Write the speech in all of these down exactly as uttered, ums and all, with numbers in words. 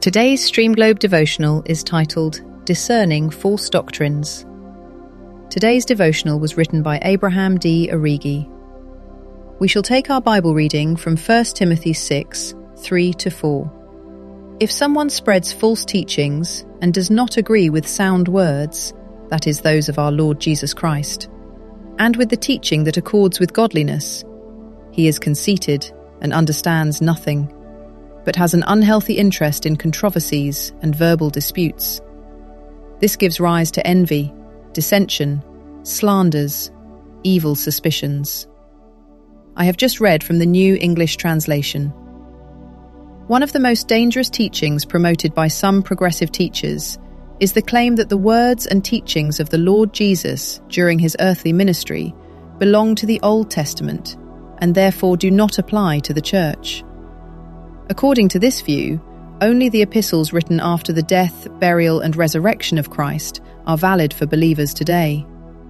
Today's Streamglobe devotional is titled Discerning False Doctrines. Today's devotional was written by Abraham D. Origi. We shall take our Bible reading from First Timothy six, three to four. If someone spreads false teachings and does not agree with sound words, that is, those of our Lord Jesus Christ, and with the teaching that accords with godliness, he is conceited and understands nothing, but has an unhealthy interest in controversies and verbal disputes. This gives rise to envy, dissension, slanders, evil suspicions. I have just read from the New English Translation. One of the most dangerous teachings promoted by some progressive teachers is the claim that the words and teachings of the Lord Jesus during his earthly ministry belong to the Old Testament and therefore do not apply to the Church. According to this view, only the epistles written after the death, burial, and resurrection of Christ are valid for believers today.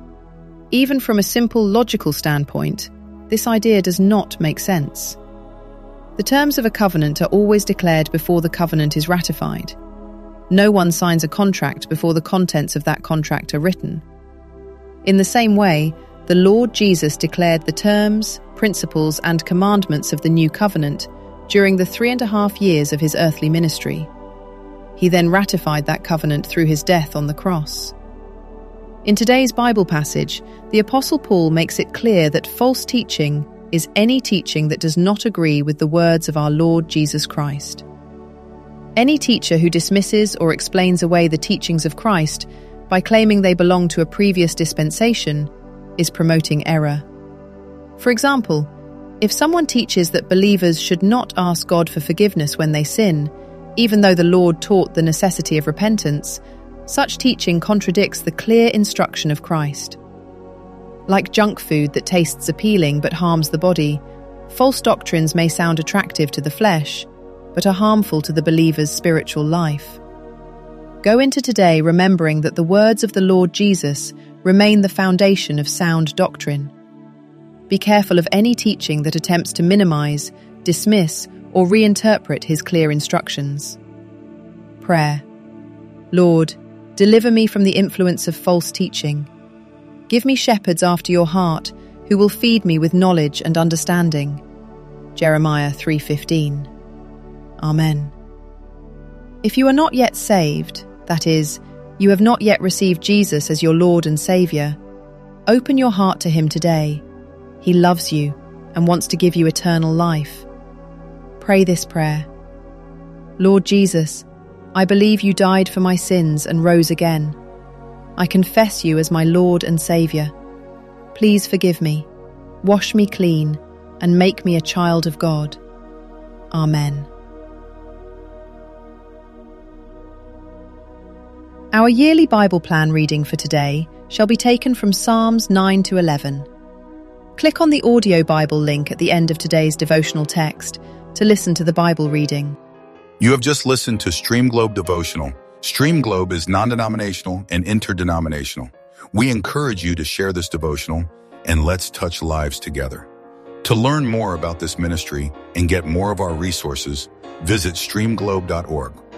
Even from a simple logical standpoint, this idea does not make sense. The terms of a covenant are always declared before the covenant is ratified. No one signs a contract before the contents of that contract are written. In the same way, the Lord Jesus declared the terms, principles, and commandments of the new covenant during the three and a half years of his earthly ministry. He then ratified that covenant through his death on the cross. In today's Bible passage, the Apostle Paul makes it clear that false teaching is any teaching that does not agree with the words of our Lord Jesus Christ. Any teacher who dismisses or explains away the teachings of Christ by claiming they belong to a previous dispensation is promoting error. For example, if someone teaches that believers should not ask God for forgiveness when they sin, even though the Lord taught the necessity of repentance, such teaching contradicts the clear instruction of Christ. Like junk food that tastes appealing but harms the body, false doctrines may sound attractive to the flesh, but are harmful to the believer's spiritual life. Go into today remembering that the words of the Lord Jesus remain the foundation of sound doctrine. Be careful of any teaching that attempts to minimize, dismiss, or reinterpret his clear instructions. Prayer. Lord, deliver me from the influence of false teaching. Give me shepherds after your heart, who will feed me with knowledge and understanding. Jeremiah three fifteen. Amen. If you are not yet saved, that is, you have not yet received Jesus as your Lord and Saviour, open your heart to him today. He loves you and wants to give you eternal life. Pray this prayer. Lord Jesus, I believe you died for my sins and rose again. I confess you as my Lord and Saviour. Please forgive me, wash me clean, and make me a child of God. Amen. Our yearly Bible plan reading for today shall be taken from Psalms nine to eleven. Click on the audio Bible link at the end of today's devotional text to listen to the Bible reading. You have just listened to Streamglobe Devotional. Streamglobe is non-denominational and interdenominational. We encourage you to share this devotional and let's touch lives together. To learn more about this ministry and get more of our resources, visit streamglobe dot org.